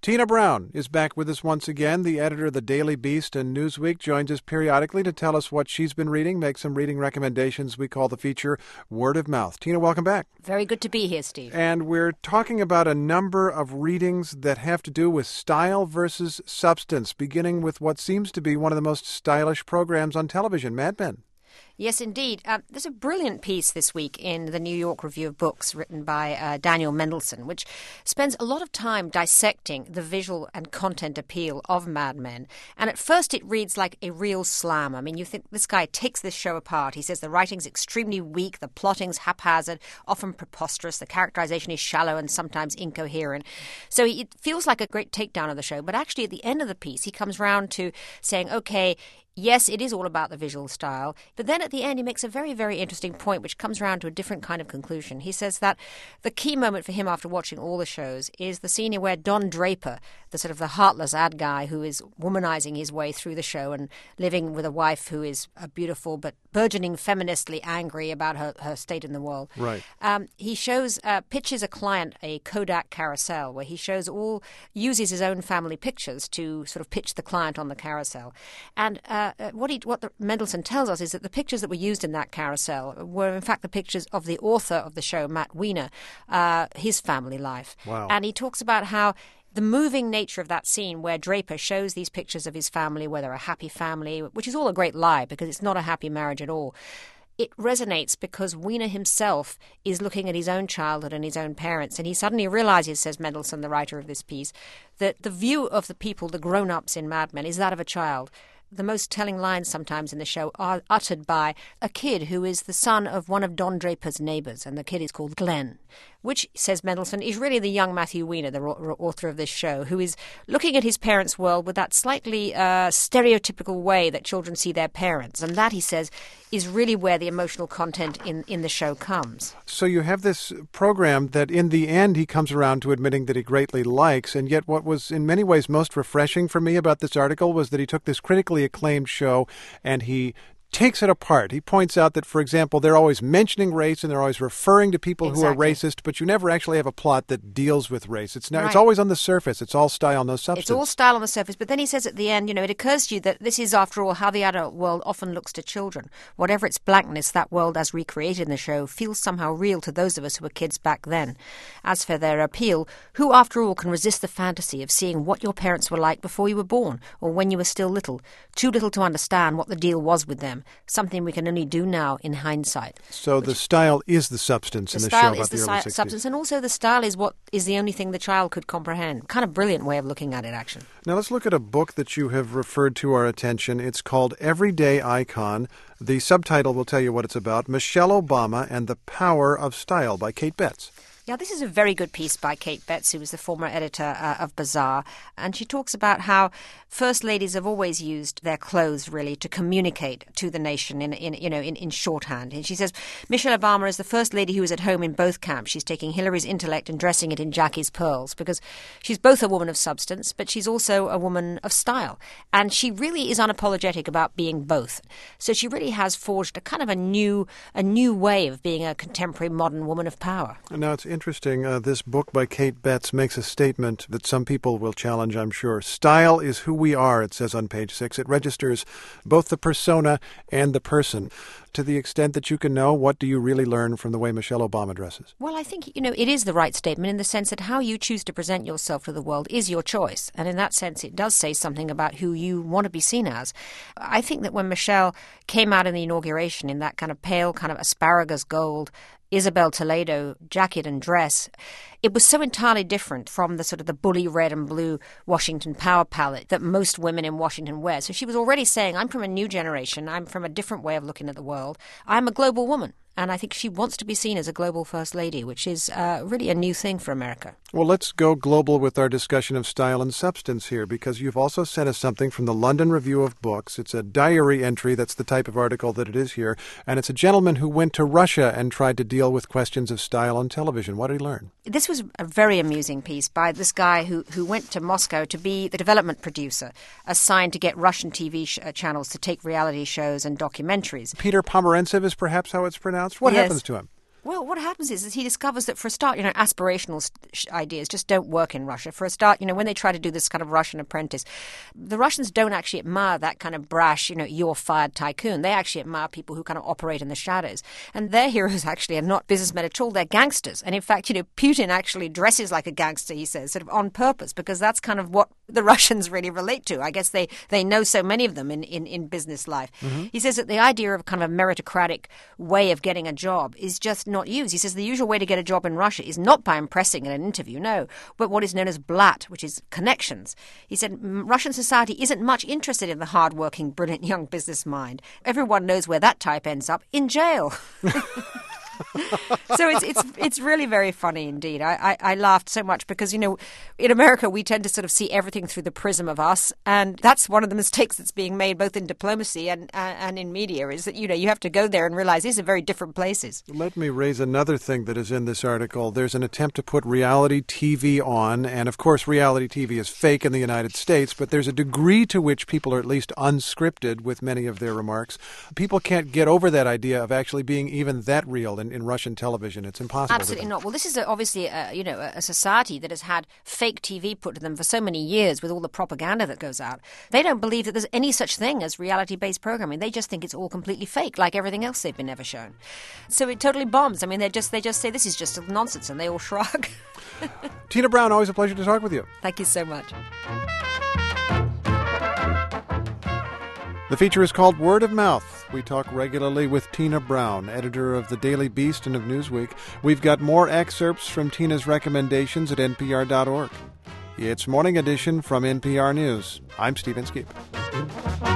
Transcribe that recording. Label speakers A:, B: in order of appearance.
A: Tina Brown is back with us once again. The editor of the Daily Beast and Newsweek joins us periodically to tell us what she's been reading, make some reading recommendations. We call the feature Word of Mouth. Tina, welcome back.
B: Very good to be here, Steve.
A: And we're talking about a number of readings that have to do with style versus substance, beginning with what seems to be one of the most stylish programs on television, Mad Men.
B: Yes, indeed. There's a brilliant piece this week in the New York Review of Books written by Daniel Mendelsohn, which spends a lot of time dissecting the visual and content appeal of Mad Men. And at first it reads like a real slam. I mean, you think this guy takes this show apart. He says the writing's extremely weak, the plotting's haphazard, often preposterous, the characterization is shallow and sometimes incoherent. So it feels like a great takedown of the show. But actually at the end of the piece, he comes round to saying, okay, yes, it is all about the visual style, but then at the end he makes a very, very interesting point which comes around to a different kind of conclusion. He says that the key moment for him after watching all the shows is the scene where Don Draper, the sort of the heartless ad guy who is womanizing his way through the show and living with a wife who is a beautiful but burgeoning feministly angry about her state in the world.
A: Right.
B: He pitches a client a Kodak carousel where he uses his own family pictures to sort of pitch the client on the carousel. And what Mendelsohn tells us is that the pictures that were used in that carousel were in fact the pictures of the author of the show, Matt Weiner, his family life.
A: Wow.
B: And he talks about how the moving nature of that scene where Draper shows these pictures of his family, where they're a happy family, which is all a great lie because it's not a happy marriage at all. It resonates because Weiner himself is looking at his own childhood and his own parents, and he suddenly realizes, says Mendelsohn, the writer of this piece, that the view of the people, the grown-ups in Mad Men, is that of a child. The most telling lines sometimes in the show are uttered by a kid who is the son of one of Don Draper's neighbors, and the kid is called Glenn, which, says Mendelsohn, is really the young Matthew Weiner, the author of this show, who is looking at his parents' world with that slightly stereotypical way that children see their parents. And that, he says, is really where the emotional content in the show comes.
A: So you have this program that in the end he comes around to admitting that he greatly likes, and yet what was in many ways most refreshing for me about this article was that he took this critically acclaimed show and he takes it apart. He points out that, for example, they're always mentioning race and they're always referring to people who are racist, but you never actually have a plot that deals with race. It's always on the surface. It's all style, no substance.
B: It's all style on the surface. But then he says at the end, it occurs to you that this is, after all, how the adult world often looks to children. Whatever its blackness, that world as recreated in the show feels somehow real to those of us who were kids back then. As for their appeal, who, after all, can resist the fantasy of seeing what your parents were like before you were born or when you were still little, too little to understand what the deal was with them? Something we can only do now in hindsight.
A: So the style is the substance in the show about the early 60s.
B: Substance, and also the style is what is the only thing the child could comprehend. Kind of brilliant way of looking at it, actually.
A: Now let's look at a book that you have referred to our attention. It's called Everyday Icon. The subtitle will tell you what it's about. Michelle Obama and the Power of Style by Kate Betts.
B: Yeah, this is a very good piece by Kate Betts, who was the former editor of Bazaar, and she talks about how first ladies have always used their clothes really to communicate to the nation in shorthand. And she says Michelle Obama is the first lady who is at home in both camps. She's taking Hillary's intellect and dressing it in Jackie's pearls because she's both a woman of substance, but she's also a woman of style, and she really is unapologetic about being both. So she really has forged a kind of a new way of being a contemporary modern woman of power.
A: Now it's interesting. This book by Kate Betts makes a statement that some people will challenge, I'm sure. Style is who we are, it says on page 6. It registers both the persona and the person. To the extent that you can know, what do you really learn from the way Michelle Obama dresses?
B: Well, I think, it is the right statement in the sense that how you choose to present yourself to the world is your choice. And in that sense, it does say something about who you want to be seen as. I think that when Michelle came out in the inauguration in that kind of pale, kind of asparagus gold Isabel Toledo jacket and dress, it was so entirely different from the sort of the bully red and blue Washington power palette that most women in Washington wear. So she was already saying, I'm from a new generation. I'm from a different way of looking at the world. I'm a global woman. And I think she wants to be seen as a global first lady, which is really a new thing for America.
A: Well, let's go global with our discussion of style and substance here, because you've also sent us something from the London Review of Books. It's a diary entry. That's the type of article that it is here. And it's a gentleman who went to Russia and tried to deal with questions of style on television. What did he learn?
B: This was a very amusing piece by this guy who went to Moscow to be the development producer, assigned to get Russian TV channels to take reality shows and documentaries.
A: Peter Pomerantsev is perhaps how it's pronounced. What happens to him?
B: Well, what happens is he discovers that for a start, aspirational ideas just don't work in Russia. For a start, when they try to do this kind of Russian apprentice, the Russians don't actually admire that kind of brash, you're fired tycoon. They actually admire people who kind of operate in the shadows. And their heroes actually are not businessmen at all. They're gangsters. And in fact, Putin actually dresses like a gangster, he says, sort of on purpose, because that's kind of what the Russians really relate to. I guess they know so many of them in business life. Mm-hmm. He says that the idea of kind of a meritocratic way of getting a job is just not used. He says the usual way to get a job in Russia is not by impressing in an interview, no, but what is known as blat, which is connections. He said Russian society isn't much interested in the hard-working, brilliant young business mind. Everyone knows where that type ends up, in jail. So it's really very funny indeed. I laughed so much because, in America we tend to sort of see everything through the prism of us, and that's one of the mistakes that's being made both in diplomacy and in media, is that, you have to go there and realize these are very different places.
A: Let me raise another thing that is in this article. There's an attempt to put reality TV on, and of course reality TV is fake in the United States, but there's a degree to which people are at least unscripted with many of their remarks. People can't get over that idea of actually being even that real in Russian television. It's impossible.
B: Absolutely not. Well, this is obviously a society that has had fake TV put to them for so many years with all the propaganda that goes out. They don't believe that there's any such thing as reality-based programming. They just think it's all completely fake, like everything else they've been ever shown. So it totally bombs. I mean, they just say this is just nonsense, and they all shrug.
A: Tina Brown, always a pleasure to talk with you.
B: Thank you so much.
A: The feature is called Word of Mouth. We talk regularly with Tina Brown, editor of The Daily Beast and of Newsweek. We've got more excerpts from Tina's recommendations at npr.org. It's Morning Edition from NPR News. I'm Steve Inskeep.